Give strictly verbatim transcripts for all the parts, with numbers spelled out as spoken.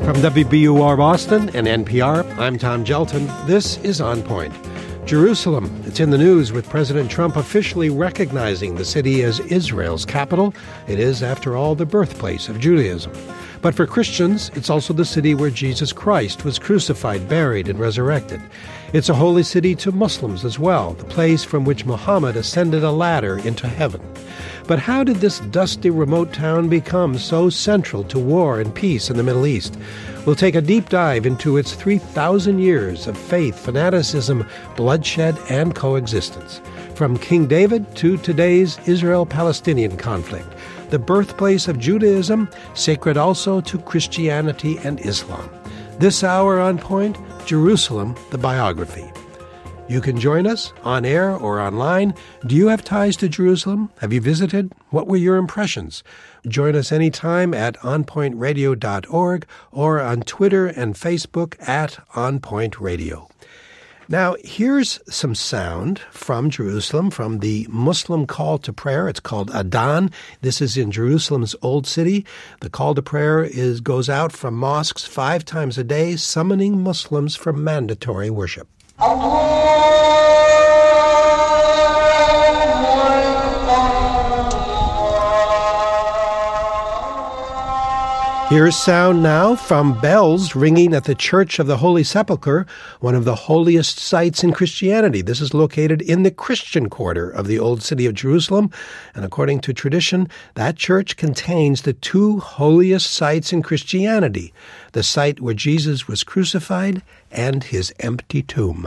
From W B U R Boston and N P R, I'm Tom Gelton. This is On Point. Jerusalem. It's in the news with President Trump officially recognizing the city as Israel's capital. It is, after all, the birthplace of Judaism. But for Christians, it's also the city where Jesus Christ was crucified, buried, and resurrected. It's a holy city to Muslims as well, the place from which Muhammad ascended a ladder into heaven. But how did this dusty, remote town become so central to war and peace in the Middle East? We'll take a deep dive into its three thousand years of faith, fanaticism, bloodshed, and coexistence. From King David to today's Israel-Palestinian conflict, the birthplace of Judaism, sacred also to Christianity and Islam. This hour on Point, Jerusalem, the biography. You can join us on air or online. Do you have ties to Jerusalem? Have you visited? What were your impressions? Join us anytime at on point radio dot org or on Twitter and Facebook at On Point Radio. Now, here's some sound from Jerusalem, from the Muslim call to prayer. It's called Adhan. This is in Jerusalem's Old City. The call to prayer is goes out from mosques five times a day, summoning Muslims for mandatory worship. Here's sound now from bells ringing at the Church of the Holy Sepulchre, one of the holiest sites in Christianity. This is located in the Christian quarter of the Old City of Jerusalem, and according to tradition, that church contains the two holiest sites in Christianity, the site where Jesus was crucified and his empty tomb.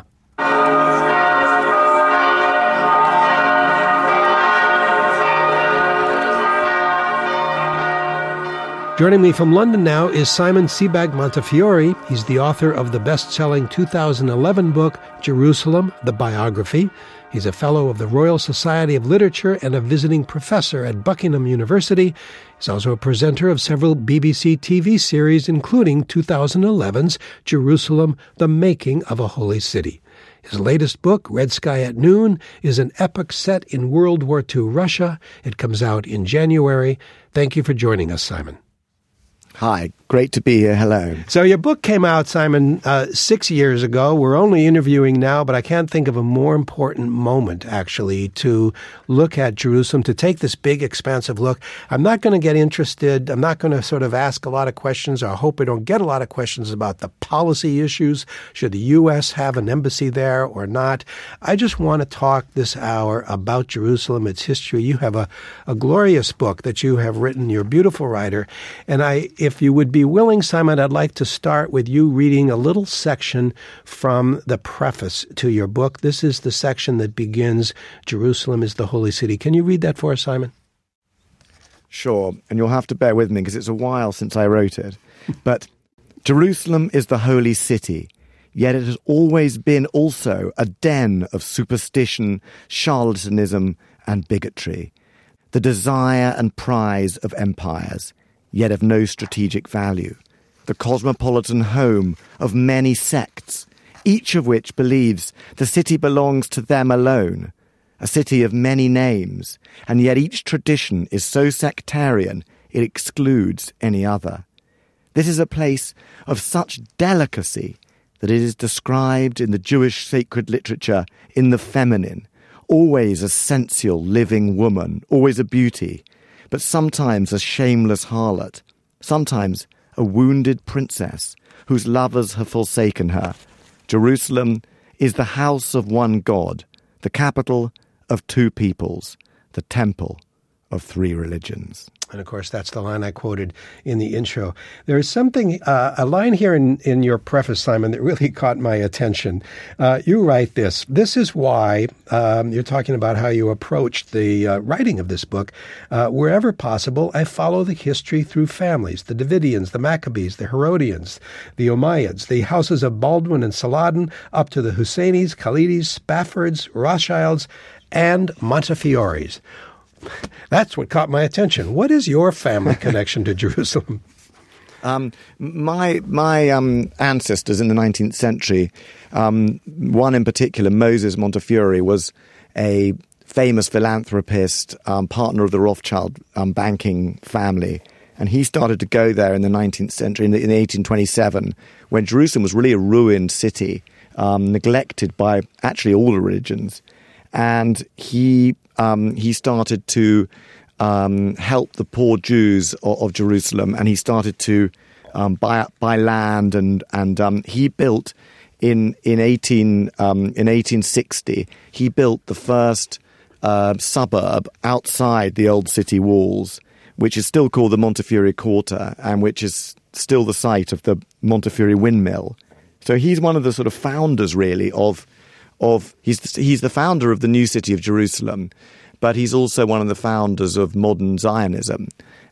Joining me from London now is Simon Sebag Montefiore. He's the author of the best-selling two thousand eleven book, Jerusalem, the Biography. He's a fellow of the Royal Society of Literature and a visiting professor at Buckingham University. He's also a presenter of several B B C T V series, including two thousand eleven's Jerusalem, the Making of a Holy City. His latest book, Red Sky at Noon, is an epic set in World War Two Russia. It comes out in January. Thank you for joining us, Simon. Hi, great to be here. Hello. So your book came out, Simon, uh, six years ago. We're only interviewing now, but I can't think of a more important moment, actually, to look at Jerusalem, to take this big, expansive look. I'm not going to get interested. I'm not going to sort of ask a lot of questions, or I hope we don't get a lot of questions about the policy issues. Should the U S have an embassy there or not? I just want to talk this hour about Jerusalem, its history. You have a, a glorious book that you have written. You're a beautiful writer. And I... If you would be willing, Simon, I'd like to start with you reading a little section from the preface to your book. This is the section that begins, Jerusalem is the holy city. Can you read that for us, Simon? Sure, and you'll have to bear with me because it's a while since I wrote it. But Jerusalem is the holy city, yet it has always been also a den of superstition, charlatanism, and bigotry, the desire and prize of empires, yet of no strategic value, the cosmopolitan home of many sects, each of which believes the city belongs to them alone, a city of many names, and yet each tradition is so sectarian it excludes any other. This is a place of such delicacy that it is described in the Jewish sacred literature in the feminine, always a sensual, living woman, always a beauty, but sometimes a shameless harlot, sometimes a wounded princess whose lovers have forsaken her. Jerusalem is the house of one God, the capital of two peoples, the temple of three religions. And, of course, that's the line I quoted in the intro. There is something, uh, a line here in, in your preface, Simon, that really caught my attention. Uh, you write this. This is why, um, you're talking about how you approached the uh, writing of this book. Uh, wherever possible, I follow the history through families, the Davidians, the Maccabees, the Herodians, the Umayyads, the houses of Baldwin and Saladin, up to the Husseinis, Khalids, Spaffords, Rothschilds, and Montefiores. That's what caught my attention. What is your family connection to Jerusalem? Um, my my um, ancestors in the nineteenth century, um, one in particular, Moses Montefiore, was a famous philanthropist, um, partner of the Rothschild um, banking family, And he started to go there in the nineteenth century, in, the, in eighteen twenty-seven, when Jerusalem was really a ruined city, um, neglected by actually all the religions. And he um, he started to um, help the poor Jews of, of Jerusalem, and he started to um, buy buy land, and and um, he built in in eighteen um, in eighteen sixty. He built the first uh, suburb outside the old city walls, which is still called the Montefiore Quarter, and which is still the site of the Montefiore windmill. So he's one of the sort of founders, really, of of he's the, he's the founder of the new city of Jerusalem, but he's also one of the founders of modern Zionism,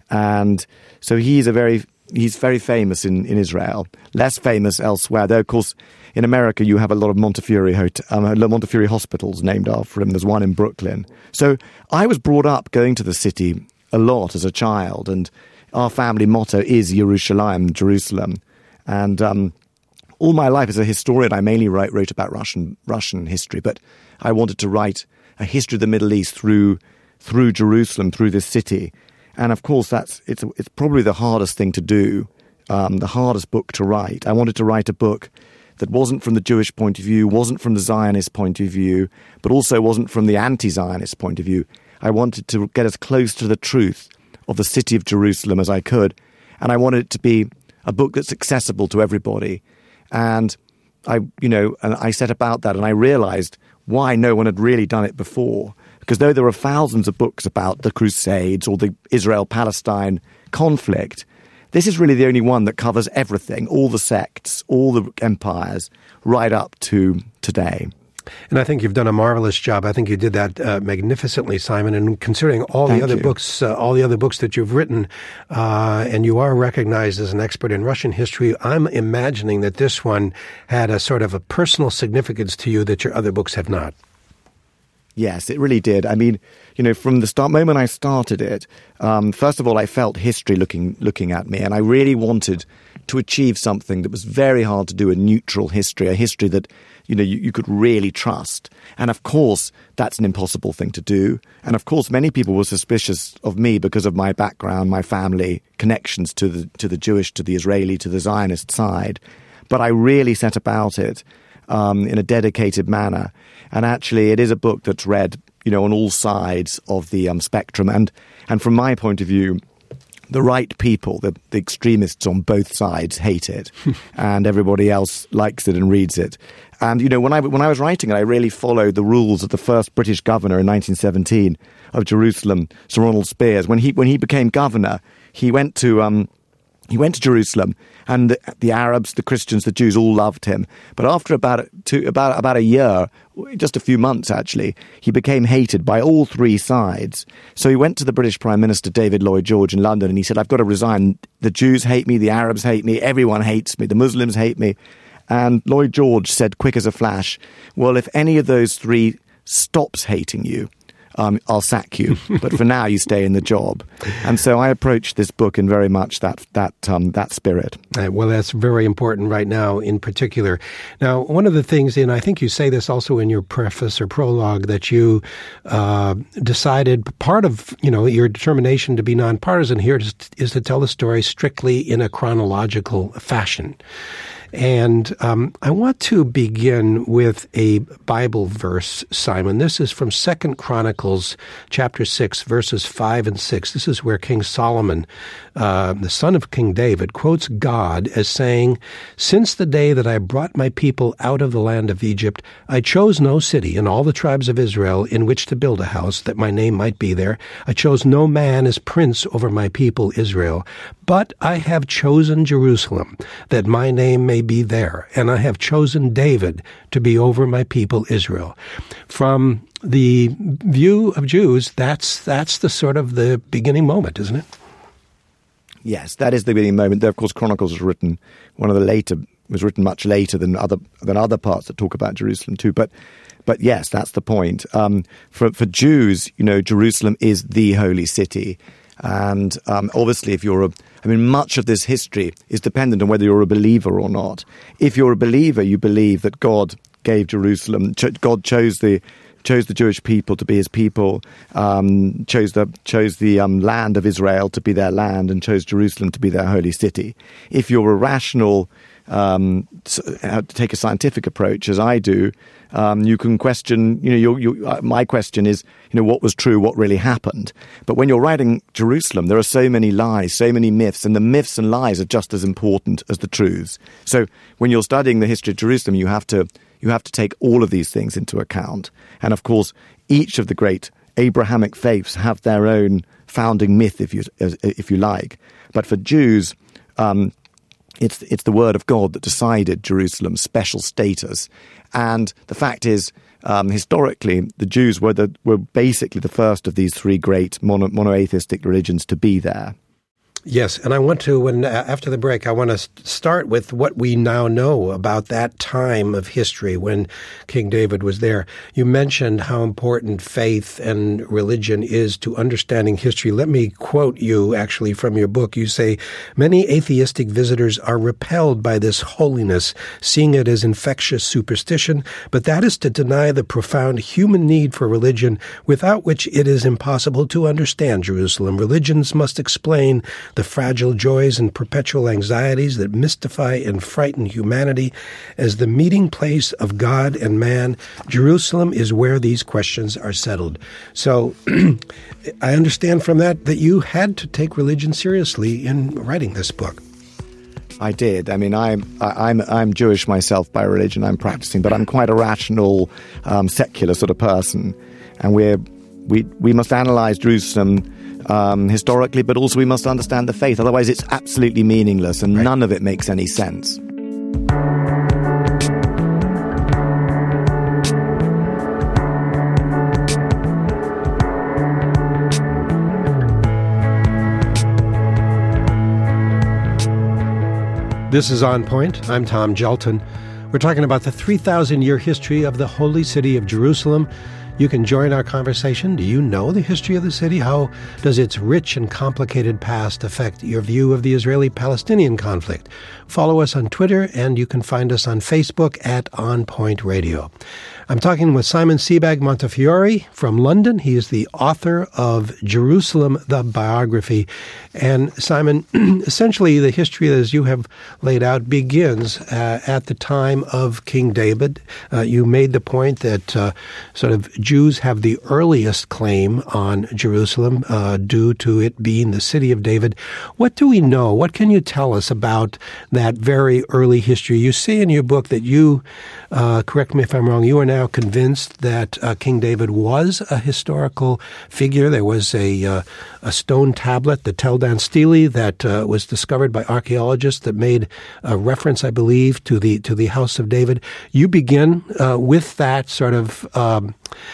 and so he's a very he's very famous in, in Israel, less famous elsewhere. Though, of course, in America you have a lot of Montefiore hotel, um, Montefiore hospitals named after him. There's one in Brooklyn. So I was brought up going to the city a lot as a child, and our family motto is Yerushalayim, Jerusalem, and um, all my life as a historian, I mainly write, wrote about Russian Russian history, but I wanted to write a history of the Middle East through through Jerusalem, through this city. And of course, that's it's it's probably the hardest thing to do, um, the hardest book to write. I wanted to write a book that wasn't from the Jewish point of view, wasn't from the Zionist point of view, but also wasn't from the anti-Zionist point of view. I wanted to get as close to the truth of the city of Jerusalem as I could, and I wanted it to be a book that's accessible to everybody. And I, you know, and I set about that, and I realized why no one had really done it before. Because though there are thousands of books about the Crusades or the Israel-Palestine conflict, this is really the only one that covers everything, all the sects, all the empires, right up to today. And I think you've done a marvelous job. I think you did that uh, magnificently, Simon. And considering all Thank the other you. books, uh, all the other books that you've written, uh, and you are recognized as an expert in Russian history, I'm imagining that this one had a sort of a personal significance to you that your other books have not. Yes, it really did. I mean, you know, from the start moment I started it, um, first of all, I felt history looking looking at me, and I really wanted to achieve something that was very hard to do, a neutral history, a history that, you know, you, you could really trust. And of course, that's an impossible thing to do. And of course, many people were suspicious of me because of my background, my family connections to the to the Jewish, to the Israeli, to the Zionist side. But I really set about it um, in a dedicated manner. And actually, it is a book that's read, you know, on all sides of the um, spectrum. And and from my point of view, the right people, the, the extremists on both sides, hate it, and everybody else likes it and reads it. And you know, when I when I was writing it, I really followed the rules of the first British governor in nineteen seventeen of Jerusalem, Sir Ronald Spears. When he when he became governor, he went to um, he went to Jerusalem, and the, the Arabs, the Christians, the Jews all loved him. But after about two, about about a year, just a few months actually, he became hated by all three sides. So he went to the British Prime Minister David Lloyd George in London, and he said, "I've got to resign. The Jews hate me, the Arabs hate me, everyone hates me, the Muslims hate me." And Lloyd George said, quick as a flash, "Well, if any of those three stops hating you, Um, I'll sack you, but for now you stay in the job." And so I approached this book in very much that that um, that spirit. Uh, well, that's very important right now in particular. Now, one of the things, and I think you say this also in your preface or prologue, that you uh, decided part of, you know, your determination to be nonpartisan here is, is to tell the story strictly in a chronological fashion. And um, I want to begin with a Bible verse, Simon. This is from Second Chronicles chapter six, verses five and six. This is where King Solomon, uh, the son of King David, quotes God as saying, "Since the day that I brought my people out of the land of Egypt, I chose no city in all the tribes of Israel in which to build a house, that my name might be there. I chose no man as prince over my people Israel. But I have chosen Jerusalem, that my name may be there, and I have chosen David to be over my people Israel." From the view of Jews, that's that's the sort of the beginning moment, isn't it? Yes, that is the beginning moment. There, of course, Chronicles was written one of the later was written much later than other than other parts that talk about Jerusalem too. But but yes, that's the point. Um, for for Jews, you know, Jerusalem is the holy city. And um, obviously, if you're a, I mean, much of this history is dependent on whether you're a believer or not. If you're a believer, you believe that God gave Jerusalem, ch- God chose the chose the Jewish people to be his people, um, chose the chose the um, land of Israel to be their land, and chose Jerusalem to be their holy city. If you're a rational, um, to take a scientific approach, as I do, um, you can question. You know, your, your, uh, my question is, you know, what was true, what really happened. But when you're writing Jerusalem, there are so many lies, so many myths, and the myths and lies are just as important as the truths. So when you're studying the history of Jerusalem, you have to you have to take all of these things into account. And of course, each of the great Abrahamic faiths have their own founding myth, if you if you like. But for Jews, um, it's it's the word of God that decided Jerusalem's special status. And the fact is, um, historically, the Jews were the were basically the first of these three great mono, monotheistic religions to be there. Yes, and I want to, when after the break, I want to start with what we now know about that time of history when King David was there. You mentioned how important faith and religion is to understanding history. Let me quote you, actually, from your book. You say, "Many atheistic visitors are repelled by this holiness, seeing it as infectious superstition, but that is to deny the profound human need for religion, without which it is impossible to understand Jerusalem. Religions must explain the fragile joys and perpetual anxieties that mystify and frighten humanity. As the meeting place of God and man, Jerusalem is where these questions are settled." So I understand from that that you had to take religion seriously in writing this book. I did. I mean, I'm I'm I'm Jewish myself by religion. I'm practicing, but I'm quite a rational, um, secular sort of person, and we're we we must analyze Jerusalem Um, historically, but also we must understand the faith. Otherwise, it's absolutely meaningless, and right. None of it makes any sense. This is On Point. I'm Tom Gelton. We're talking about the three thousand year history of the holy city of Jerusalem. You can join our conversation. Do you know the history of the city? How does its rich and complicated past affect your view of the Israeli-Palestinian conflict? Follow us on Twitter, and you can find us on Facebook at On Point Radio. I'm talking with Simon Sebag Montefiore from London. He is the author of Jerusalem, the Biography. And Simon, essentially the history, as you have laid out, begins uh, at the time of King David. Uh, you made the point that uh, sort of Jews have the earliest claim on Jerusalem uh, due to it being the city of David. What do we know? What can you tell us about that very early history? You say in your book that you, uh, correct me if I'm wrong, you are now convinced that uh, King David was a historical figure. There was a uh, a stone tablet, the Tel Dan Stele, that uh, was discovered by archaeologists that made a reference, I believe, to the to the House of David. You begin uh, with that sort of um,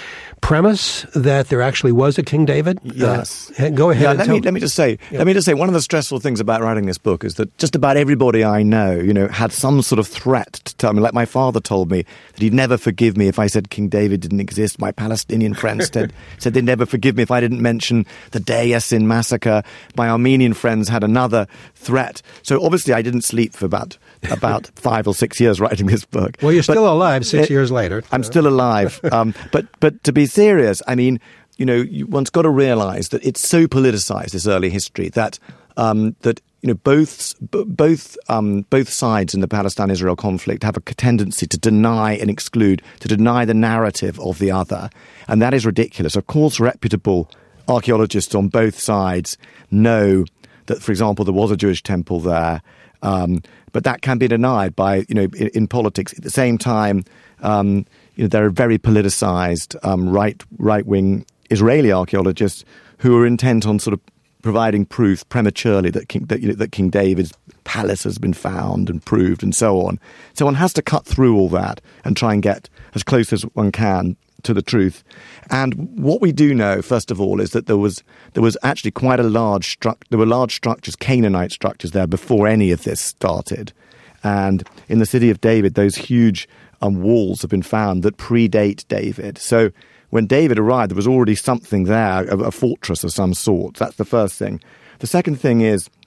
premise that there actually was a King David. Yes. Uh, go ahead. Yeah, and let tell me let me just say yeah. let me just say one of the stressful things about writing this book is that just about everybody I know, you know, had some sort of threat to tell me. Like my father told me that he'd never forgive me if I said King David didn't exist. My Palestinian friends said said they'd never forgive me if I didn't mention the Deir Yassin massacre. My Armenian friends had another threat. So obviously I didn't sleep for about about five or six years writing this book. Well, you're but still alive six it, years later. I'm still alive. Um, but but to be serious, I mean, you know, you, one's got to realize that it's so politicized, this early history, that um, that you know both both um, both sides in the Palestine-Israel conflict have a tendency to deny and exclude, to deny the narrative of the other, and that is ridiculous. Of course, reputable archaeologists on both sides know that, for example, there was a Jewish temple there. Um, but that can be denied by, you know, in, in politics. At the same time, um, you know, there are very politicized um, right right-wing Israeli archaeologists who are intent on sort of providing proof prematurely that King, that, you know, that King David's palace has been found and proved and so on. So one has to cut through all that and try and get as close as one can to the truth. And what we do know, first of all, is that there was there was actually quite a large stru- there were large structures, Canaanite structures there before any of this started. And in the city of David, those huge um, walls have been found that predate David. So when David arrived, there was already something there, a, a fortress of some sort. That's the first thing. The second thing is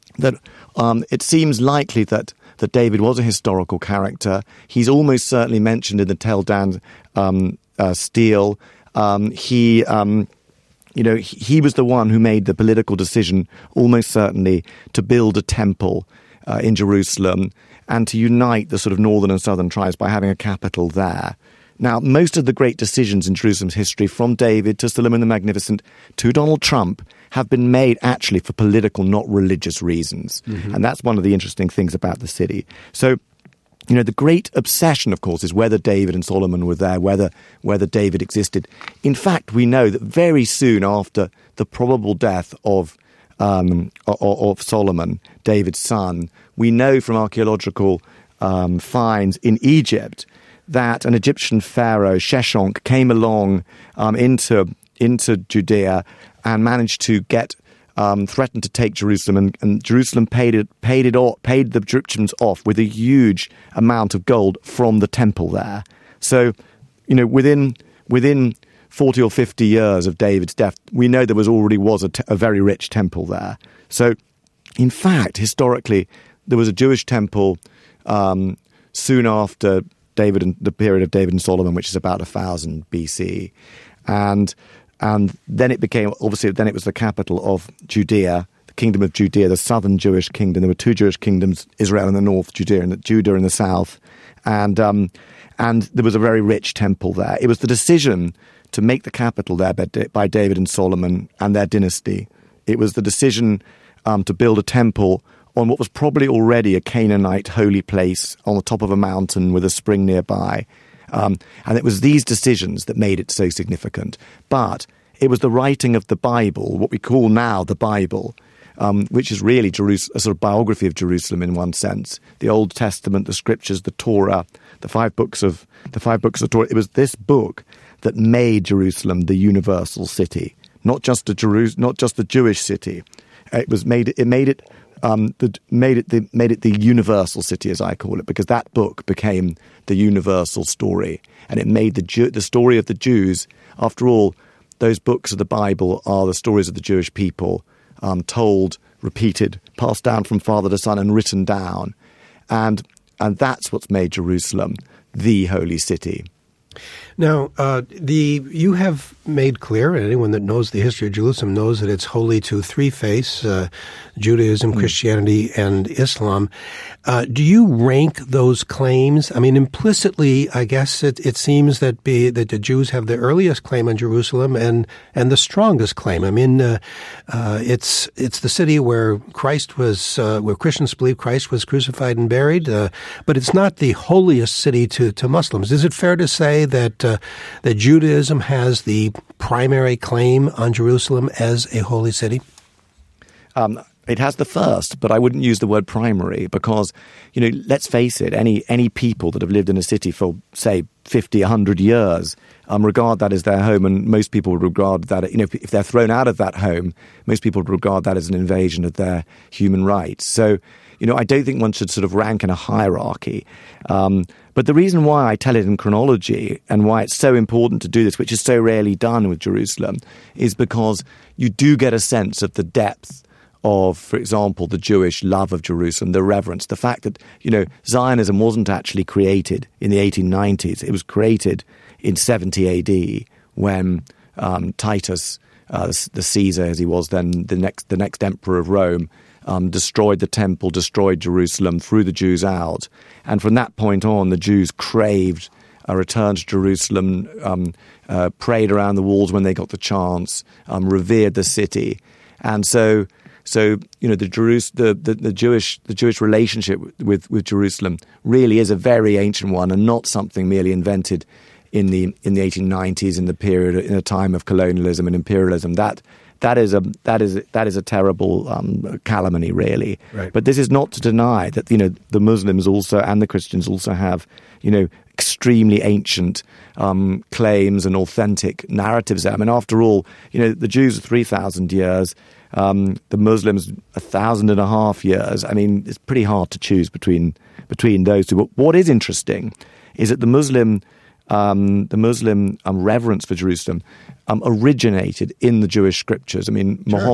that um, it seems likely that, that David was a historical character. He's almost certainly mentioned in the Tel Dan um, uh, Stele. Um, he, um, you know, he, he was the one who made the political decision, almost certainly, to build a temple uh, in Jerusalem and to unite the sort of northern and southern tribes by having a capital there. Now, most of the great decisions in Jerusalem's history, from David to Solomon the Magnificent to Donald Trump, have been made actually for political, not religious reasons. Mm-hmm. And that's one of the interesting things about the city. So, you know, the great obsession, of course, is whether David and Solomon were there, whether whether David existed. In fact, we know that very soon after the probable death of um, of, of Solomon, David's son, we know from archaeological um, finds in Egypt that an Egyptian pharaoh, Sheshonk, came along um, into into Judea and managed to get um, threatened to take Jerusalem, and, and Jerusalem paid it paid it off, paid the Egyptians off with a huge amount of gold from the temple there. So, you know, within within forty or fifty years of David's death, we know there was already was a, te- a very rich temple there. So, in fact, historically, there was a Jewish temple um, soon after David and the period of David and Solomon, which is about one thousand B C, and and then it became, obviously, then it was the capital of Judea, the kingdom of Judea, the southern Jewish kingdom. There were two Jewish kingdoms, Israel in the north, Judea in the, Judah in the south, and um, and there was a very rich temple there. It was the decision to make the capital there by, by David and Solomon and their dynasty. It was the decision um, to build a temple on what was probably already a Canaanite holy place on the top of a mountain with a spring nearby. Um, and it was these decisions that made it so significant. But it was the writing of the Bible, what we call now the Bible, um, which is really Jerus- a sort of biography of Jerusalem in one sense. The Old Testament, the Scriptures, the Torah, the five books of the five books of the Torah. It was this book that made Jerusalem the universal city, not just a Jeru- not just the Jewish city. It was made. It made it. Um, the, made it the made it the universal city, as I call it, because that book became the universal story, and it made the Jew, the story of the Jews. After all, those books of the Bible are the stories of the Jewish people, um, told, repeated, passed down from father to son, and written down, and and that's what's made Jerusalem the holy city. Now, uh, the you have made clear, and anyone that knows the history of Jerusalem knows that it's holy to three faiths, uh, Judaism, mm. Christianity, and Islam. Uh, do you rank those claims? I mean, implicitly, I guess it, it seems that be, that the Jews have the earliest claim on Jerusalem and and the strongest claim. I mean, uh, uh, it's it's the city where Christ was, uh, where Christians believe Christ was crucified and buried, uh, but it's not the holiest city to, to Muslims. Is it fair to say that uh, that Judaism has the primary claim on Jerusalem as a holy city? Um, it has the first, but I wouldn't use the word primary because, you know, let's face it, any any people that have lived in a city for, say, fifty, one hundred years um, regard that as their home, and most people would regard that, you know, if they're thrown out of that home, most people would regard that as an invasion of their human rights. So, you know, I don't think one should sort of rank in a hierarchy. Um, but the reason why I tell it in chronology and why it's so important to do this, which is so rarely done with Jerusalem, is because you do get a sense of the depth of, for example, the Jewish love of Jerusalem, the reverence, the fact that, you know, Zionism wasn't actually created in the eighteen nineties. It was created in seventy A D when um, Titus, uh, the Caesar as he was then, the next the next emperor of Rome, um, destroyed the temple, destroyed Jerusalem, threw the Jews out. And from that point on, the Jews craved a return to Jerusalem, um, uh, prayed around the walls when they got the chance, um, revered the city. And so... So, you know, the, Jerus- the, the, the Jewish the Jewish relationship with, with Jerusalem really is a very ancient one, and not something merely invented in the in the eighteen nineties, in the period in a time of colonialism and imperialism. That that is a that is that is a terrible um, calumny, really. Right. But this is not to deny that, you know, the Muslims also and the Christians also have, you know, extremely ancient um, claims and authentic narratives. I mean, after all, you know, the Jews are three thousand years. Um, the Muslims a thousand and a half years. I mean, it's pretty hard to choose between between those two. But what is interesting is that the Muslim um, the Muslim um, reverence for Jerusalem um, originated in the Jewish scriptures. I mean, sure. Muhammad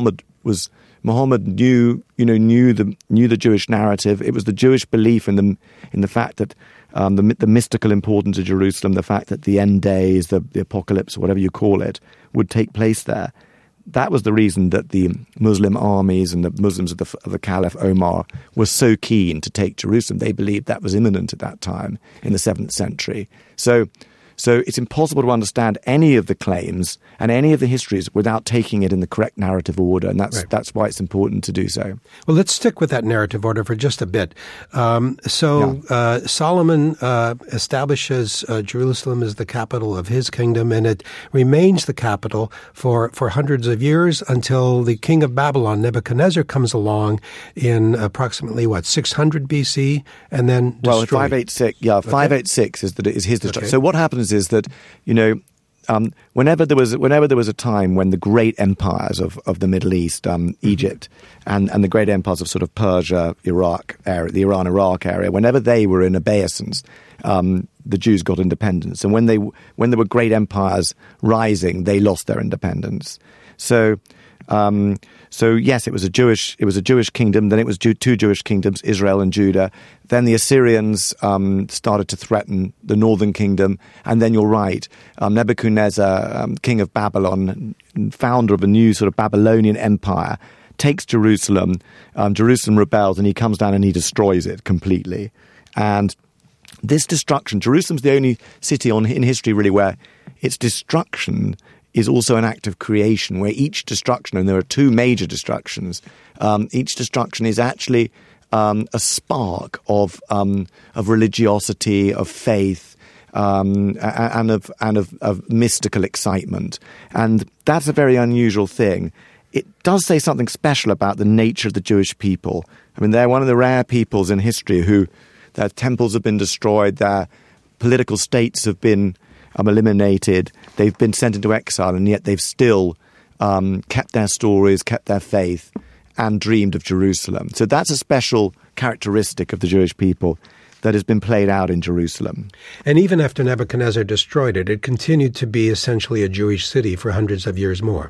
was Muhammad knew, you know, knew the knew the Jewish narrative. It was the Jewish belief in the in the fact that um, the the mystical importance of Jerusalem, the fact that the end days, the, the apocalypse, whatever you call it, would take place there. That was the reason that the Muslim armies and the Muslims of the, of the Caliph Omar were so keen to take Jerusalem. They believed that was imminent at that time in the seventh century. So, so it's impossible to understand any of the claims and any of the histories without taking it in the correct narrative order, and that's right. That's why it's important to do so. Well, let's stick with that narrative order for just a bit. Um, so yeah. uh, Solomon uh, establishes uh, Jerusalem as the capital of his kingdom, and it remains the capital for, for hundreds of years until the king of Babylon, Nebuchadnezzar, comes along in approximately, what, six hundred B C, and then Well, destroyed. five eighty-six, yeah, okay. five eighty-six is, the, is his destruction. Okay. So what happens is that, you know, Um, whenever there was, whenever there was a time when the great empires of, of the Middle East, um, mm-hmm. Egypt, and, and the great empires of sort of Persia, Iraq area, the Iran-Iraq area, whenever they were in obeisance, um, the Jews got independence. And when they, when there were great empires rising, they lost their independence. So, um, so yes, it was a Jewish, it was a Jewish kingdom. Then it was two Jewish kingdoms, Israel and Judah. Then the Assyrians um, started to threaten the northern kingdom. And then you're right, um, Nebuchadnezzar, um, king of Babylon, founder of a new sort of Babylonian empire, takes Jerusalem. Um, Jerusalem rebels, and he comes down and he destroys it completely. And this destruction, Jerusalem's the only city on, in history really where its destruction is also an act of creation, where each destruction, and there are two major destructions, um, each destruction is actually um, a spark of um, of religiosity, of faith, um, and of and of, of mystical excitement, and that's a very unusual thing. It does say something special about the nature of the Jewish people. I mean, they're one of the rare peoples in history who their temples have been destroyed, their political states have been Um, eliminated, they've been sent into exile, and yet they've still um, kept their stories, kept their faith, and dreamed of Jerusalem. So that's a special characteristic of the Jewish people that has been played out in Jerusalem. And even after Nebuchadnezzar destroyed it, it continued to be essentially a Jewish city for hundreds of years more.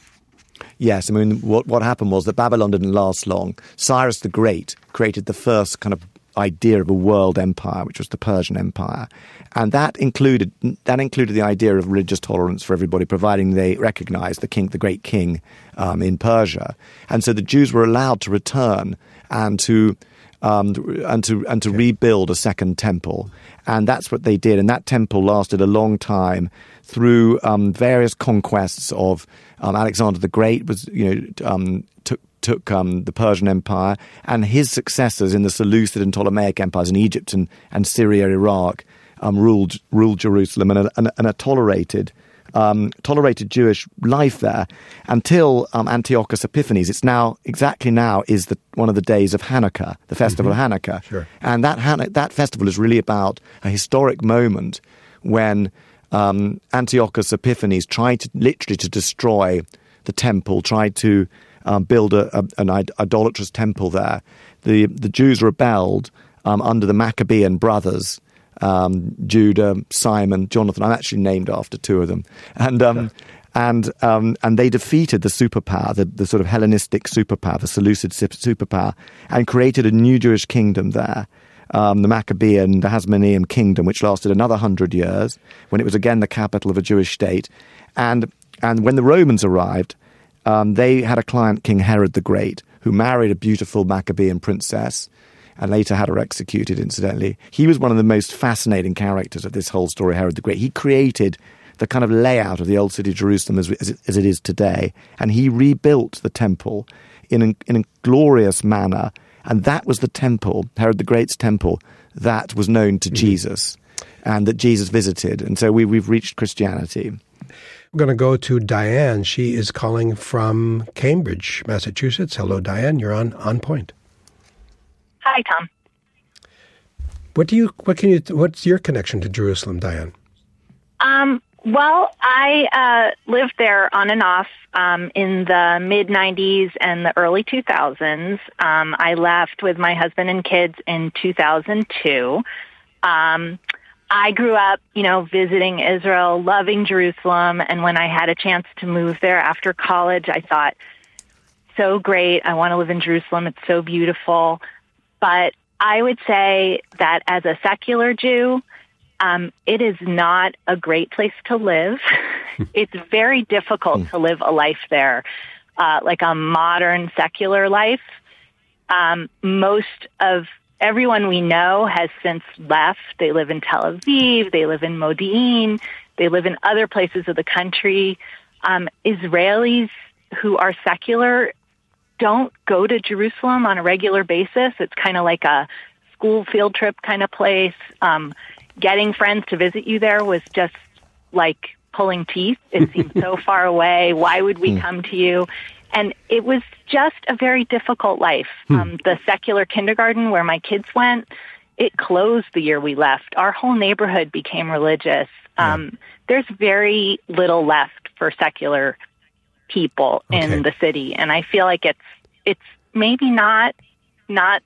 Yes, I mean, what, what happened was that Babylon didn't last long. Cyrus the Great created the first kind of idea of a world empire, which was the Persian Empire. And that included that included the idea of religious tolerance for everybody, providing they recognized the king, the great king um, in Persia. And so the Jews were allowed to return and to um, and to and to okay. rebuild a second temple. And that's what they did. And that temple lasted a long time through um, various conquests of um, Alexander the Great. Was you know um, took. took um, the Persian Empire, and his successors in the Seleucid and Ptolemaic empires in Egypt and, and Syria, Iraq, um, ruled ruled Jerusalem and, and, and a tolerated um, tolerated Jewish life there until um, Antiochus Epiphanes. It's now exactly now is the one of the days of Hanukkah, the festival mm-hmm. of Hanukkah, sure. and that Han- that festival is really about a historic moment when um, Antiochus Epiphanes tried to literally to destroy the temple, tried to Um, build a, a, an idolatrous temple there. The the Jews rebelled um, under the Maccabean brothers, um, Judah, Simon, Jonathan. I'm actually named after two of them, and um, yeah. and um, and they defeated the superpower, the, the sort of Hellenistic superpower, the Seleucid superpower, and created a new Jewish kingdom there. Um, the Maccabean, the Hasmonean kingdom, which lasted another hundred years, when it was again the capital of a Jewish state, and and when the Romans arrived. Um, they had a client, King Herod the Great, who married a beautiful Maccabean princess and later had her executed, incidentally. He was one of the most fascinating characters of this whole story, Herod the Great. He created the kind of layout of the old city of Jerusalem as, as, it, as it is today, and he rebuilt the temple in a, in a glorious manner, and that was the temple, Herod the Great's temple, that was known to mm-hmm. Jesus and that Jesus visited. And so we, we've reached Christianity. We're going to go to Diane. She is calling from Cambridge, Massachusetts. Hello, Diane. You're on On Point. Hi, Tom. What do you? What can you? What's your connection to Jerusalem, Diane? Um. Well, I uh, lived there on and off um, in the mid nineties and the early two thousands. Um, I left with my husband and kids in two thousand two. Um, I grew up, you know, visiting Israel, loving Jerusalem, and when I had a chance to move there after college, I thought, so great. I want to live in Jerusalem. It's so beautiful. But I would say that as a secular Jew, um, it is not a great place to live. It's very difficult to live a life there, uh, like a modern secular life. Um, most of everyone we know has since left. They live in Tel Aviv. They live in Modi'in. They live in other places of the country. Um, Israelis who are secular don't go to Jerusalem on a regular basis. It's kind of like a school field trip kind of place. Um, getting friends to visit you there was just like pulling teeth. It seemed so far away. Why would we come to you? And it was just a very difficult life. Um, the secular kindergarten where my kids went, it closed the year we left. Our whole neighborhood became religious. Um, there's very little left for secular people Okay. in the city, and I feel like it's it's maybe not not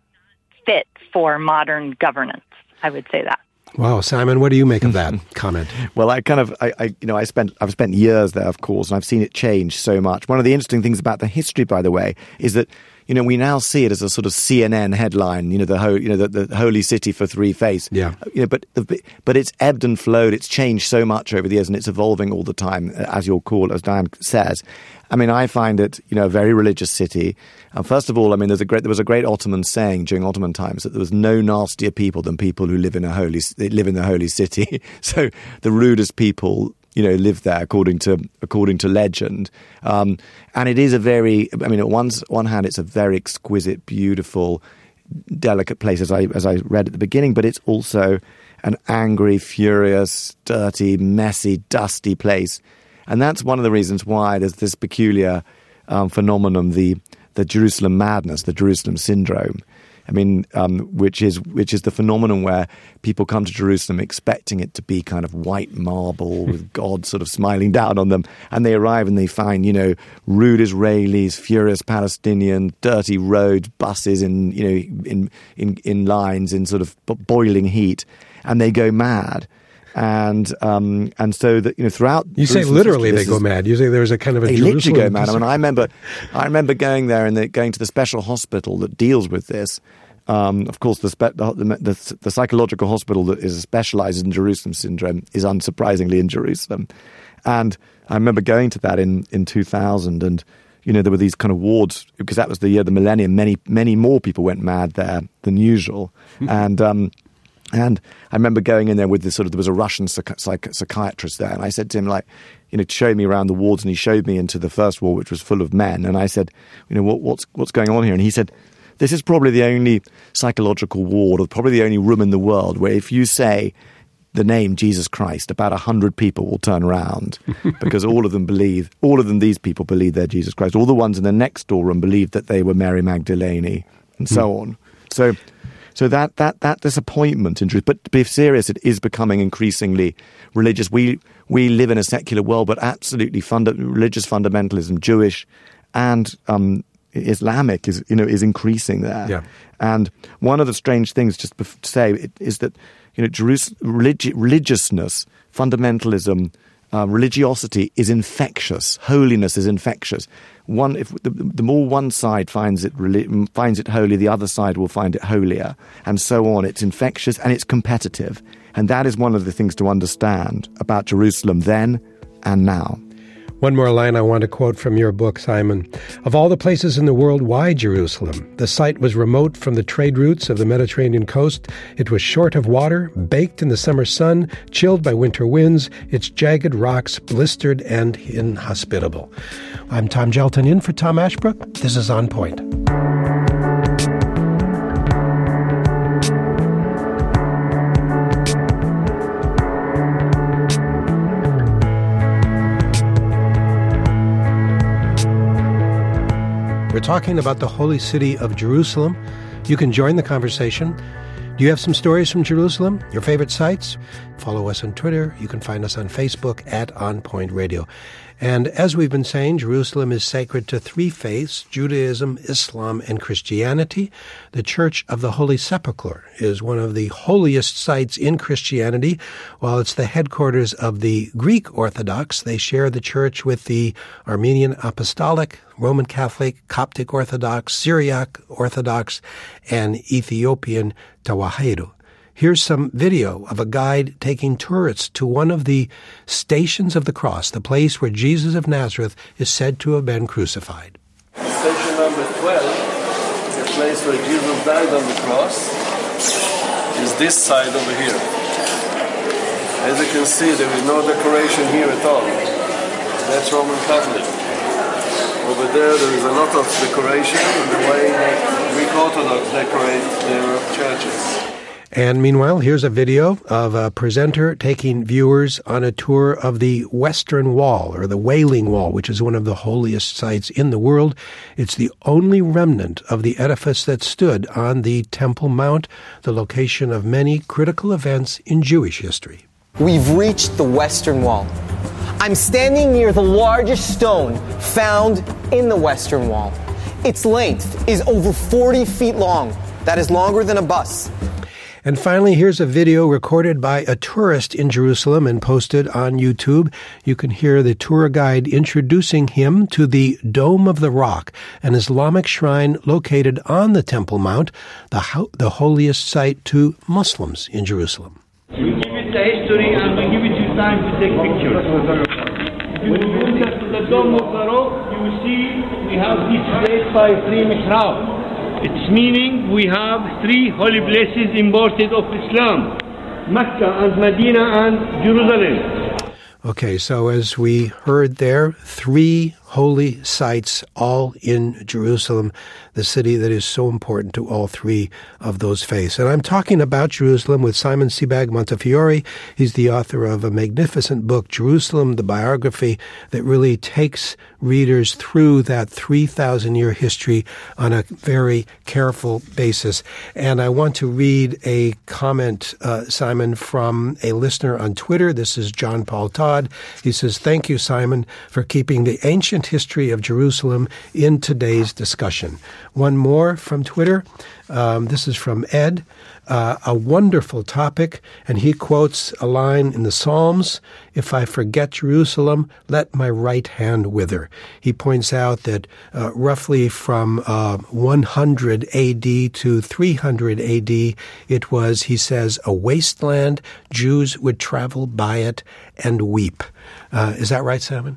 fit for modern governance. I would say that. Wow, Simon, what do you make of that comment? Well, I kind of, I, I, you know, I spent, I've spent years there, of course, and I've seen it change so much. One of the interesting things about the history, by the way, is that, you know, we now see it as a sort of C N N headline, you know, the ho- you know, the, the holy city for three faiths. Yeah. You know, but the, but it's ebbed and flowed. It's changed so much over the years, and it's evolving all the time, as you'll call, as Diane says. I mean, I find it, you know, a very religious city. And first of all, I mean, there's a great, there was a great Ottoman saying during Ottoman times that there was no nastier people than people who live in a holy, live in the holy city. So the rudest people, you know, live there according to according to legend. Um, and it is a very, I mean, on one, one hand, it's a very exquisite, beautiful, delicate place, as I as I read at the beginning, but it's also an angry, furious, dirty, messy, dusty place. And that's one of the reasons why there's this peculiar um, phenomenon, the the Jerusalem madness, the Jerusalem syndrome. I mean, um, which is which is the phenomenon where people come to Jerusalem expecting it to be kind of white marble with God sort of smiling down on them, and they arrive and they find, you know, rude Israelis, furious Palestinians, dirty roads, buses in you know in in in lines in sort of boiling heat, and they go mad. And um, and so that you know throughout You say Jerusalem's literally history, they go is, mad. You say there's a kind of a they Jerusalem literally go mad. I mean, I remember, I remember going there and the, going to the special hospital that deals with this. Um, of course, the, spe- the, the the psychological hospital that is specialized in Jerusalem syndrome is unsurprisingly in Jerusalem. And I remember going to that in, in two thousand, and you know there were these kind of wards because that was the year of the millennium. Many many more people went mad there than usual, and. Um, And I remember going in there with this sort of, there was a Russian psych- psych- psychiatrist there. And I said to him, like, you know, show me around the wards. And he showed me into the first ward, which was full of men. And I said, you know, what, what's what's going on here? And he said, this is probably the only psychological ward, or probably the only room in the world where if you say the name Jesus Christ, about a hundred people will turn around because all of them believe, all of them, these people believe they're Jesus Christ. All the ones in the next door room believed that they were Mary Magdalene and so on. So... So that, that, that disappointment in truth, but to be serious, it is becoming increasingly religious. We we live in a secular world, but absolutely funda- religious fundamentalism, Jewish and um, Islamic, is you know is increasing there. Yeah. And one of the strange things, just to say, is that you know Jerus- religi- religiousness, fundamentalism, uh, religiosity is infectious. Holiness is infectious. One, if the, the more one side finds it finds it holy, the other side will find it holier, and so on. It's infectious and it's competitive, and that is one of the things to understand about Jerusalem then and now. One more line I want to quote from your book, Simon. Of all the places in the world, why Jerusalem? The site was remote from the trade routes of the Mediterranean coast. It was short of water, baked in the summer sun, chilled by winter winds, its jagged rocks blistered and inhospitable. I'm Tom Gelton, in for Tom Ashbrook. This is On Point. We're talking about the holy city of Jerusalem. You can join the conversation. Do you have some stories from Jerusalem? Your favorite sites? Follow us on Twitter. You can find us on Facebook at On Point Radio. And as we've been saying, Jerusalem is sacred to three faiths, Judaism, Islam, and Christianity. The Church of the Holy Sepulchre is one of the holiest sites in Christianity. While it's the headquarters of the Greek Orthodox, they share the church with the Armenian Apostolic, Roman Catholic, Coptic Orthodox, Syriac Orthodox, and Ethiopian Tewahedo. Here's some video of a guide taking tourists to one of the Stations of the Cross, the place where Jesus of Nazareth is said to have been crucified. Station number twelve, the place where Jesus died on the cross, is this side over here. As you can see, there is no decoration here at all. That's Roman Catholic. Over there, there is a lot of decoration in the way that Greek Orthodox decorate their churches. And meanwhile, here's a video of a presenter taking viewers on a tour of the Western Wall, or the Wailing Wall, which is one of the holiest sites in the world. It's the only remnant of the edifice that stood on the Temple Mount, the location of many critical events in Jewish history. We've reached the Western Wall. I'm standing near the largest stone found in the Western Wall. Its length is over forty feet long. That is longer than a bus. And finally, here's a video recorded by a tourist in Jerusalem and posted on YouTube. You can hear the tour guide introducing him to the Dome of the Rock, an Islamic shrine located on the Temple Mount, the, ho- the holiest site to Muslims in Jerusalem. We give it the history and we give it you time to take pictures. If you look at the Dome of the Rock, you will see we have this place by three mihrab. It's meaning we have three holy places imported of Islam, Mecca and Medina and Jerusalem. Okay, so as we heard there, three holy sites all in Jerusalem, the city that is so important to all three of those faiths. And I'm talking about Jerusalem with Simon Sebag Montefiore. He's the author of a magnificent book, Jerusalem, the biography, that really takes readers through that three thousand year history on a very careful basis. And I want to read a comment, uh, Simon, from a listener on Twitter. This is John Paul Todd. He says, "Thank you, Simon, for keeping the ancient history of Jerusalem in today's discussion." One more from Twitter. Um, this is from Ed. Uh, a wonderful topic, and he quotes a line in the Psalms, "If I forget Jerusalem, let my right hand wither." He points out that uh, roughly from uh, one hundred A D to three hundred A D, it was, he says, a wasteland. Jews would travel by it and weep. Uh, is that right, Simon?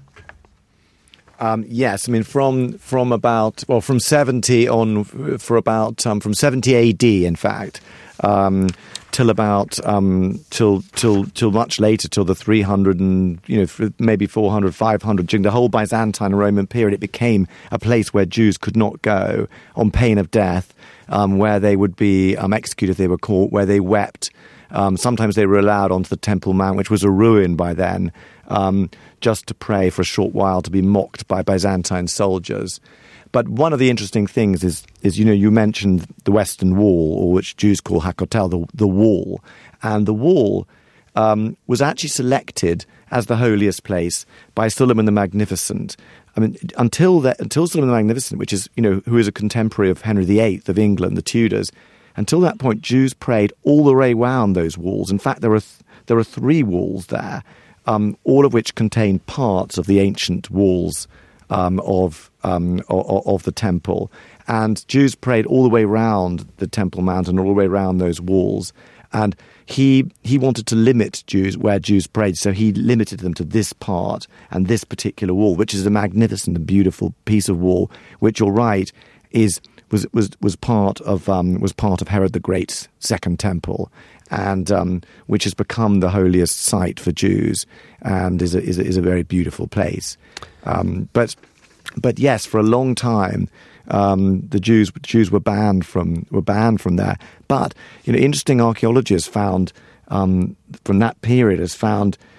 Um, yes, I mean from from about well from seventy on for about um, from seventy A D in fact um, till about um, till till till much later, till the three hundred and you know maybe four hundred, five hundred, during the whole Byzantine and Roman period, it became a place where Jews could not go on pain of death, um, where they would be um, executed if they were caught, where they wept. Um, sometimes they were allowed onto the Temple Mount, which was a ruin by then, um, just to pray for a short while, to be mocked by Byzantine soldiers. But one of the interesting things is, is you know, you mentioned the Western Wall, or which Jews call Hakotel, the, the wall. And the wall um, was actually selected as the holiest place by Suleiman the Magnificent. I mean, until that, until Suleiman the Magnificent, which is, you know, who is a contemporary of Henry the Eighth of England, the Tudors, until that point, Jews prayed all the way around those walls. In fact, there are th- there are three walls there, um, all of which contain parts of the ancient walls um, of, um, of of the temple. And Jews prayed all the way around the Temple Mount and all the way around those walls. And he he wanted to limit Jews where Jews prayed, so he limited them to this part and this particular wall, which is a magnificent and beautiful piece of wall, which, you're right, is. Was, was was part of um, was part of Herod the Great's second temple, and um, which has become the holiest site for Jews, and is a, is a, is a very beautiful place. Um, but but yes, for a long time, um, the Jews Jews were banned from were banned from there. But you know, interesting archaeologists found um, from that period has found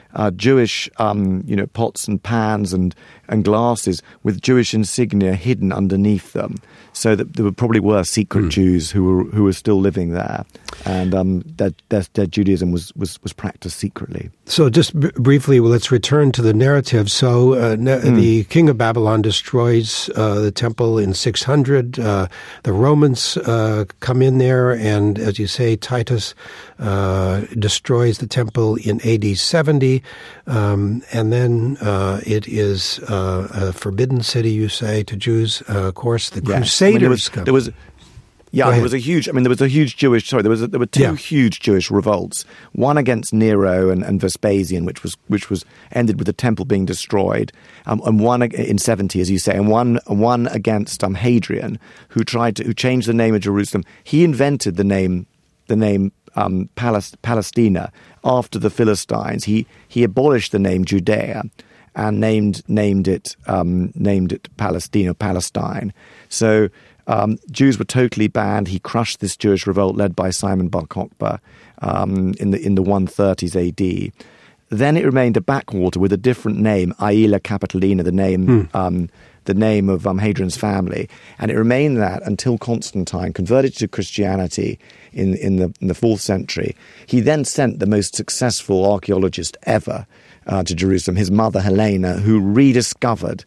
uh, Jewish, um, you know, pots and pans and, and glasses with Jewish insignia hidden underneath them, so that there probably were secret mm. Jews who were who were still living there, and um, that, that, that Judaism was, was, was practiced secretly. So just b- briefly, well, let's return to the narrative. So uh, ne- mm. the king of Babylon destroys uh, the temple in six hundred. Uh, the Romans uh, come in there, and as you say, Titus uh, destroys the temple in A D seventy, um, and then uh, it is uh, a forbidden city, you say, to Jews. Uh, of course, the yes. Crusaders I mean, there was, come. There was, yeah, there was a huge. I mean, there was a huge Jewish. Sorry, there was a, there were two yeah. huge Jewish revolts. One against Nero and, and Vespasian, which was which was ended with the temple being destroyed, um, and one in seventy, as you say, and one one against um, Hadrian, who tried to who changed the name of Jerusalem. He invented the name the name um, Palest- Palestina after the Philistines. He he abolished the name Judea and named named it um, named it Palestine or Palestine. So. Um, Jews were totally banned. He crushed this Jewish revolt led by Simon Bar Kokhba um, in the in the one thirties A D. Then it remained a backwater with a different name, Aila Capitolina, the name hmm. um, the name of um, Hadrian's family, and it remained that until Constantine converted to Christianity in in the in the fourth century. He then sent the most successful archaeologist ever uh, to Jerusalem, his mother Helena, who rediscovered.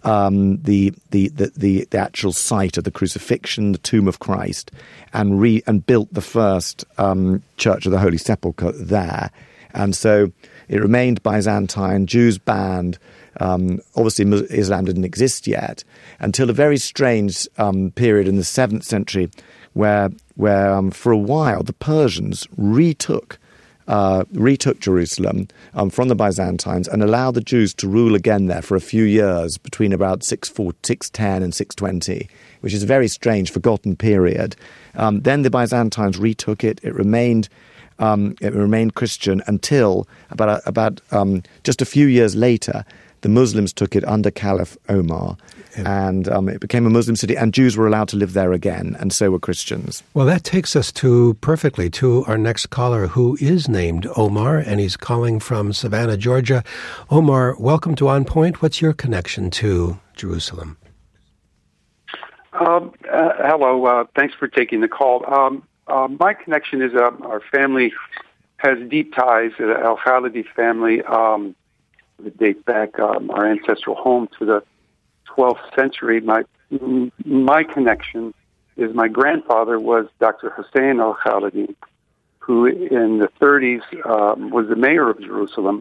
Um, the, the, the, the, the actual site of the crucifixion, the tomb of Christ, and re, and built the first um, Church of the Holy Sepulchre there. And so it remained Byzantine, Jews banned. Um, obviously, Islam didn't exist yet until a very strange um, period in the seventh century where, where um, for a while, the Persians retook Uh, retook Jerusalem um, from the Byzantines and allowed the Jews to rule again there for a few years between about six ten and six twenty, which is a very strange, forgotten period. Um, then the Byzantines retook it. It remained um, it remained Christian until about about um, just a few years later, the Muslims took it under Caliph Omar, and um, it became a Muslim city, and Jews were allowed to live there again, and so were Christians. Well, that takes us to perfectly to our next caller, who is named Omar, and he's calling from Savannah, Georgia. Omar, welcome to On Point. What's your connection to Jerusalem? Um, uh, hello. Uh, thanks for taking the call. Um, uh, my connection is uh, our family has deep ties, the Al-Khalidi family. Um, It dates back um, our ancestral home to the twelfth century. My my connection is my grandfather was Doctor Hussein al-Khalidi, who in the thirties um, was the mayor of Jerusalem.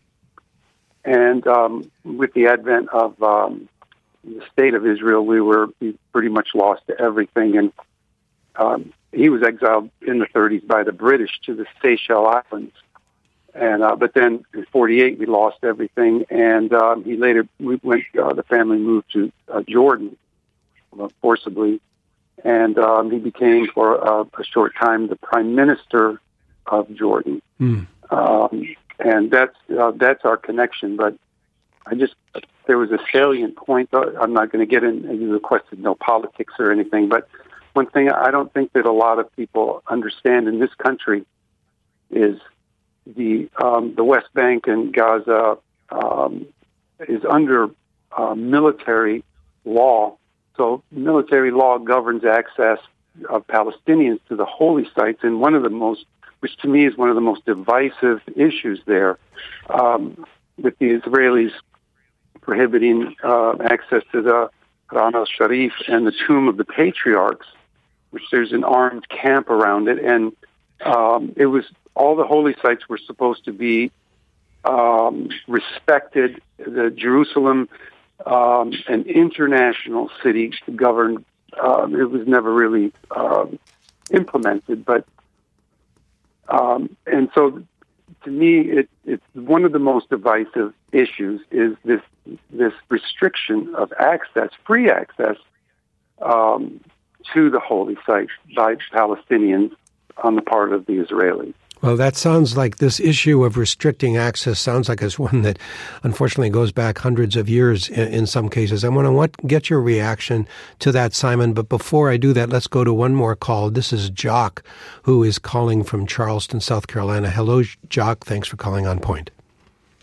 And um, with the advent of um, the state of Israel, we were we pretty much lost to everything. And um, he was exiled in the thirties by the British to the Seychelles Islands. And uh, but then in forty-eight we lost everything, and um, he later we went. Uh, the family moved to uh, Jordan uh, forcibly, and um, he became for uh, a short time the prime minister of Jordan. Mm. Um, and that's uh, that's our connection. But I just there was a salient point. I'm not going to get in. You requested no politics or anything, but one thing I don't think that a lot of people understand in this country is. The um, the West Bank and Gaza um, is under uh, military law. So military law governs access of Palestinians to the holy sites. And one of the most, which to me is one of the most divisive issues there, um, with the Israelis prohibiting uh, access to the Quran al-Sharif and the Tomb of the Patriarchs, which there's an armed camp around it. And um, it was... all the holy sites were supposed to be um, respected. The Jerusalem, um, an international city, governed. Uh, it was never really uh, implemented, but um, and so to me, it, it's one of the most divisive issues is this this restriction of access, free access um, to the holy sites by Palestinians on the part of the Israelis. Well, that sounds like this issue of restricting access sounds like it's one that unfortunately goes back hundreds of years in, in some cases. I want to want, get your reaction to that, Simon. But before I do that, let's go to one more call. This is Jock, who is calling from Charleston, South Carolina. Hello, Jock. Thanks for calling On Point.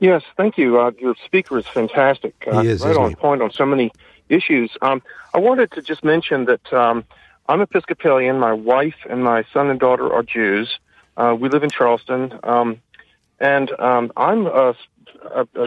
Yes, thank you. Uh, your speaker is fantastic. Uh, he is, right on he? point on so many issues. Um, I wanted to just mention that um, I'm Episcopalian. My wife and my son and daughter are Jews. Uh, we live in Charleston. Um, and um, I'm a, a, a,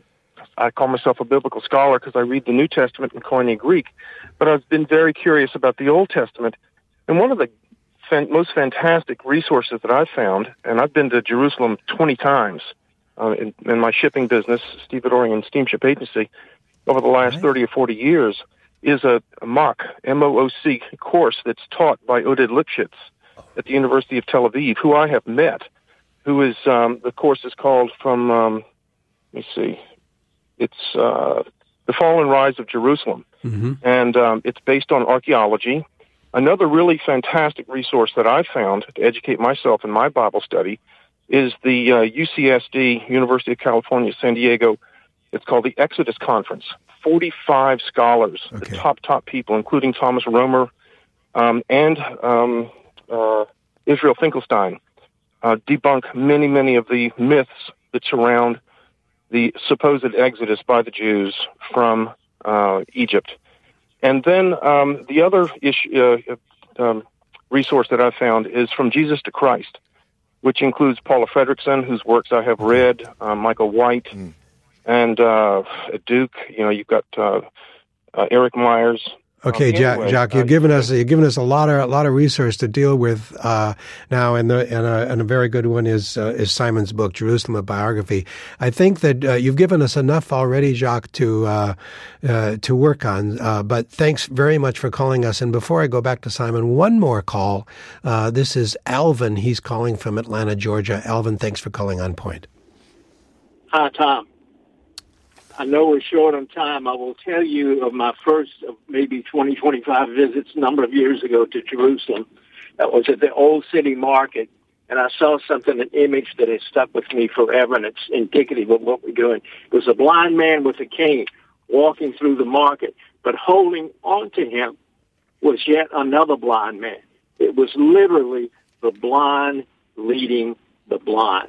I call myself a biblical scholar because I read the New Testament in Koine Greek. But I've been very curious about the Old Testament. And one of the fan- most fantastic resources that I've found, and I've been to Jerusalem twenty times, Uh, in, in my shipping business, Stevedorian Steamship Agency, over the last right. thirty or forty years, is a, a M O C, M O O C course that's taught by Oded Lipschitz at the University of Tel Aviv, who I have met, who is, um, the course is called from, um, let me see, it's uh, The Fall and Rise of Jerusalem, mm-hmm. and um, it's based on archaeology. Another really fantastic resource that I found to educate myself in my Bible study is the uh, U C S D, University of California, San Diego. It's called the Exodus Conference. forty-five scholars, okay. the top, top people, including Thomas Romer um, and um, uh, Israel Finkelstein, uh, debunk many, many of the myths that surround the supposed exodus by the Jews from uh, Egypt. And then um, the other issue, uh, um, resource that I found is From Jesus to Christ, which includes Paula Fredrickson, whose works I have read, uh, Michael White, mm. and uh, at Duke. You know, you've got uh, uh, Eric Myers. Okay, um, anyway, Jack, Jack, you've uh, given us you've given us a lot of a lot of resource to deal with uh, now, and the and a, and a very good one is uh, is Simon's book, Jerusalem, a Biography. I think that uh, you've given us enough already, Jacques, to uh, uh, to work on. Uh, but thanks very much for calling us. And before I go back to Simon, one more call. Uh, this is Alvin. He's calling from Atlanta, Georgia. Alvin, thanks for calling On Point. Hi, Tom. I know we're short on time. I will tell you of my first of maybe twenty, twenty-five visits a number of years ago to Jerusalem. That was at the Old City Market, and I saw something, an image that has stuck with me forever, and it's indicative of what we're doing. It was a blind man with a cane walking through the market, but holding on to him was yet another blind man. It was literally the blind leading the blind.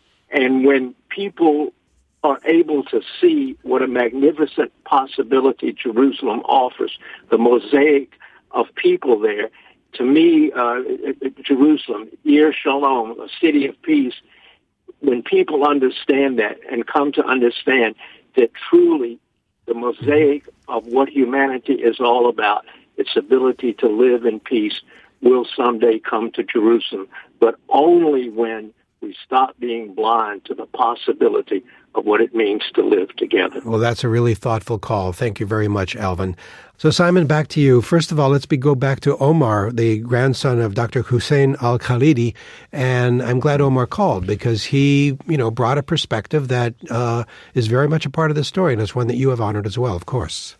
And when people are able to see what a magnificent possibility Jerusalem offers, the mosaic of people there. To me, uh, Jerusalem, Ir Shalom, a city of peace, when people understand that and come to understand that truly the mosaic of what humanity is all about, its ability to live in peace, will someday come to Jerusalem, but only when we stop being blind to the possibility of what it means to live together. Well, that's a really thoughtful call. Thank you very much, Alvin. So, Simon, back to you. First of all, let's be, go back to Omar, the grandson of Doctor Hussein al-Khalidi. And I'm glad Omar called because he, you know, brought a perspective that uh, is very much a part of the story, and it's one that you have honored as well, of course.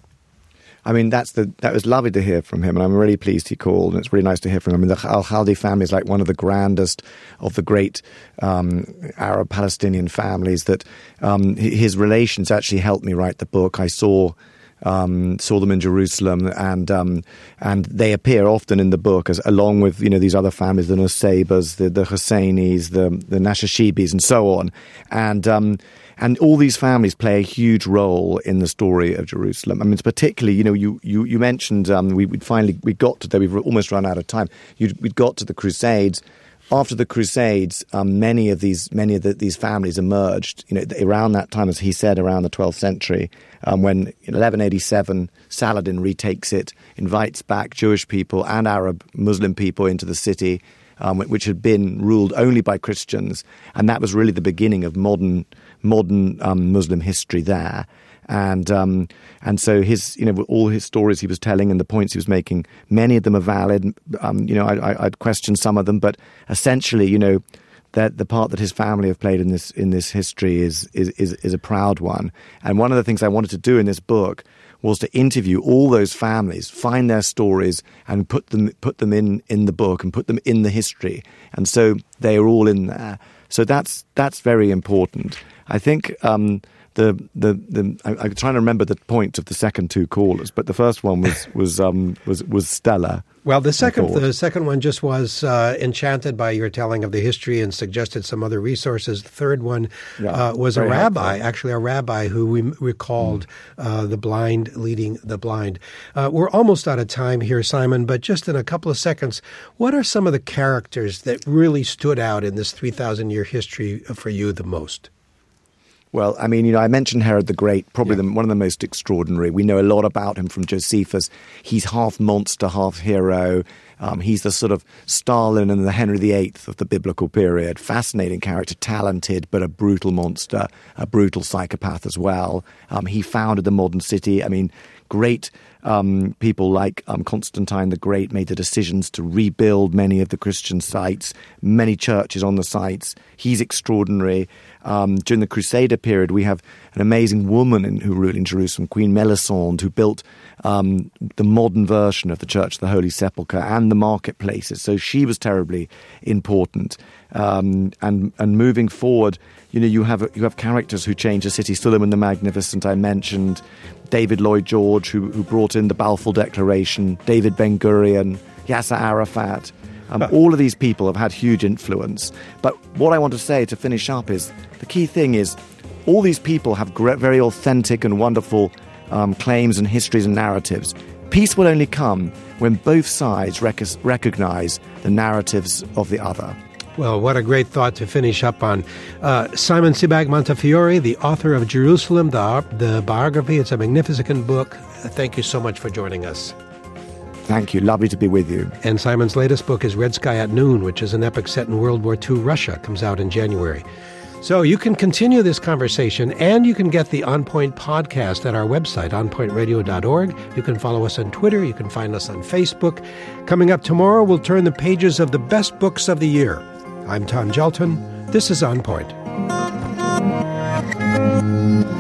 I mean, that's the that was lovely to hear from him, and I'm really pleased he called, and it's really nice to hear from him. I mean, the al-Khaldi family is like one of the grandest of the great um, Arab-Palestinian families that um, his relations actually helped me write the book. I saw um, saw them in Jerusalem, and um, and they appear often in the book, as along with, you know, these other families, the Nusaybas, the, the Husseinis, the, the Nashashibis, and so on. And um And all these families play a huge role in the story of Jerusalem. I mean, it's particularly, you know, you you, you mentioned um, we we'd finally we got to there. We've almost run out of time. You'd, we'd got to the Crusades. After the Crusades, um, many of these many of the, these families emerged. You know, around that time, as he said, around the twelfth century, um, when in eleven eighty-seven Saladin retakes it, invites back Jewish people and Arab Muslim people into the city, um, which had been ruled only by Christians, and that was really the beginning of modern. modern um, Muslim history there. And um, and so his, you know, all his stories he was telling and the points he was making, many of them are valid. Um, you know, I, I, I'd question some of them, but essentially, you know, that the part that his family have played in this in this history is is, is is a proud one. And one of the things I wanted to do in this book was to interview all those families, find their stories, and put them put them in, in the book and put them in the history. And so they are all in there. So that's that's very important. I think um, the the the I, I'm trying to remember the point of the second two callers, but the first one was was um was was stellar. Well, the second the second one just was uh, enchanted by your telling of the history and suggested some other resources. The third one yeah, uh, was a rabbi, helpful. actually a rabbi who we recalled mm. uh, the blind leading the blind. Uh, we're almost out of time here, Simon, but just in a couple of seconds, what are some of the characters that really stood out in this three thousand year history for you the most? Well, I mean, you know, I mentioned Herod the Great, probably yeah. the, one of the most extraordinary. We know a lot about him from Josephus. He's half monster, half hero. Um, he's the sort of Stalin and the Henry the Eighth of the biblical period. Fascinating character, talented, but a brutal monster, a brutal psychopath as well. Um, he founded the modern city. I mean, great um, people like um, Constantine the Great made the decisions to rebuild many of the Christian sites, many churches on the sites. He's extraordinary. Um, during the Crusader period, we have an amazing woman in, who ruled in Jerusalem, Queen Melisande, who built um, the modern version of the Church of the Holy Sepulchre and the marketplaces. So she was terribly important. Um, and and moving forward, you know, you have you have characters who change the city. Suleiman the Magnificent, I mentioned, David Lloyd George, who who brought in the Balfour Declaration, David Ben-Gurion, Yasser Arafat. Um, all of these people have had huge influence. But what I want to say to finish up is the key thing is all these people have great, very authentic and wonderful um, claims and histories and narratives. Peace will only come when both sides rec- recognize the narratives of the other. Well, what a great thought to finish up on. Uh, Simon Sebag Montefiore, the author of Jerusalem, the, the biography. It's a magnificent book. Thank you so much for joining us. Thank you. Lovely to be with you. And Simon's latest book is Red Sky at Noon, which is an epic set in World War Two Russia. Comes out in January. So you can continue this conversation, and you can get the On Point podcast at our website, on point radio dot org. You can follow us on Twitter. You can find us on Facebook. Coming up tomorrow, we'll turn the pages of the best books of the year. I'm Tom Gelton. This is On Point.